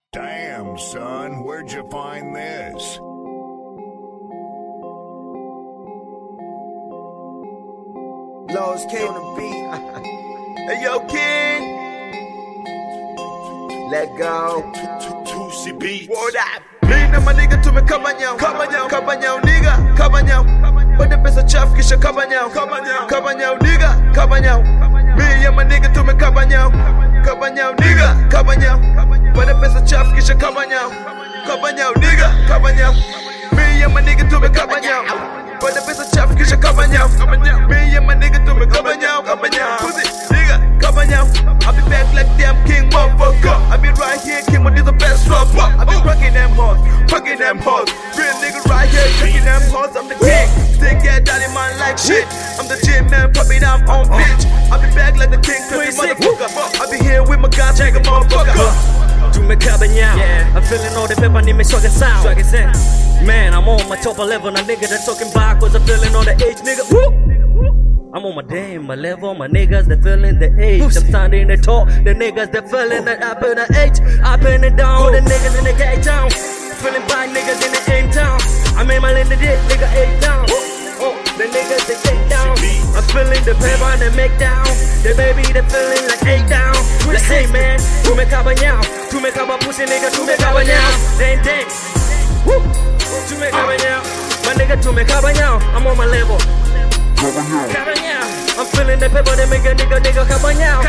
Damn, son, where'd you find this? Lowe's K on the beat. Hey yo, King. Let go. Tusi Beats. Word up. Lean na maniga tumekabanyao. Kabanyao nigga. Kabanyao. Bada pesa chafu kisha kabanyao. Kabanyao nigga. Kabanyao. Me and my nigga tumekabanyao. Kabanyao nigga. Kabanyao. Bada pesa chafu kisha kabanyao. Kabanyao nigga. Kabanyao. Me and my nigga tumekabanyao. Bada pesa chafu kisha kabanyao. Me and my nigga tumekabanyao. Pussy nigga. Kabanyao. I be back like damn king motherfucker. I be right here, king, but this the best rapper. I be rocking them hoes, real nigga right here, kicking them hoes. I'm the king, still get daddy man like shit. I'm the gym man, popping down on bitch. I be back like the king, crazy motherfucker. I be here with my guys, check a motherfucker. Tumekabanyao, I'm feeling all the pepper, need me swagger sound. Man, I'm on my top level, now nigga that's talking backwards, I'm feeling all the H, nigga. Woo! I'm on my day, my level, my niggas that feeling the H. I'm standing the top, the niggas that feeling that up in the H. Up and it down, the niggas in the gay town. Feeling by niggas in the M town. I made my land the dick, nigga 8 down. Oh, the niggas that take down. I'm feeling the paper and the make down. The baby that feeling like 8 down. Like hey man, tumekabanyao. Tumekaba pussy nigga, tumekabanyao. Dang. Woo, tumekabanyao. My nigga tumekabanyao. I'm on my level. Kabanyao. I'm feeling the paper that make a nigga kabanyao.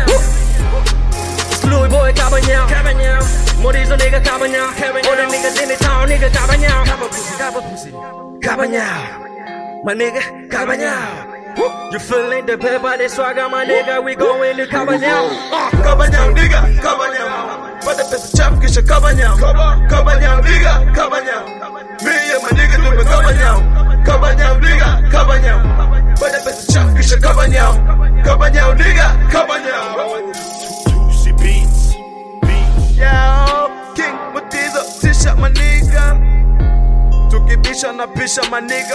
It's Louis boy kabanyao. Morizo nigga kabanyao. All the niggas in the town nigga kabanyao. Kaba pussy. Kabanyao. My nigga kabanyao. You feeling the paper, the swagger, my nigga, we going to kabanyao. Kabanyao nigga, kabanyao. Bada pesa chafu kisha kabanyao. Kabanyao nigga, kabanyao. Me and my nigga doing kabanyao. Kabanyao nigga, kabanyao. Bada pesa chafu kisha kabanyao. Kabanyao nigga, kabanyao. Tusi Beats. Yo, King Mutizo, t-shirt my nigga. Tukibisha na pisha my nigga.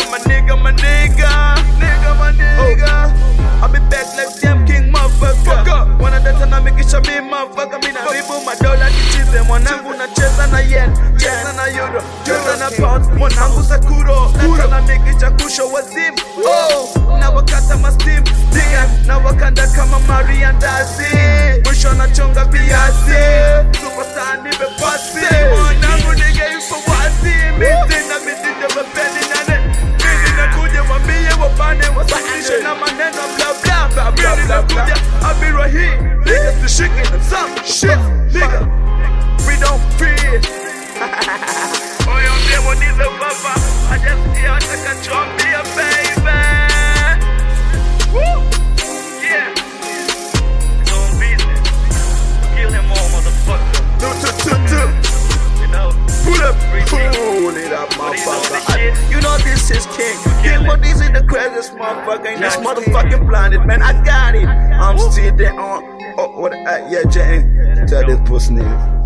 I be back like damn king motherfucker. Wanna dance na mikisha mi motherfucker. Mina ribu madola kichize. Mwanangu na cheza na yen, cheza na euro, cheza na pounds. Mwanangu sakuro, dance na mikisha kusho wazimu. Oh, na wakata mastim, diga na wakanda kama Mariandazi. Mwisho na chonga biasi, superstar nipe pasi. Mwanangu nigga yuko wazi, miti na wapeni nane. Mimi nakuja wambie wapane wasafishe na maneno bla bla bla bla bla bla. I be right here, niggas the shaking and some shit, nigga. We don't fear. Oh, yo, demo needs a baba. I just see how to control me, baby. Woo! Yeah. It's on business. Kill him all, motherfucker. You know, pull it up, motherfucker. You know this is King. King, but this is the craziest motherfucker in this motherfucking planet, man. I got it. I'm still there on. Oh, what? Yeah, Jane. Tell this pussy nigga.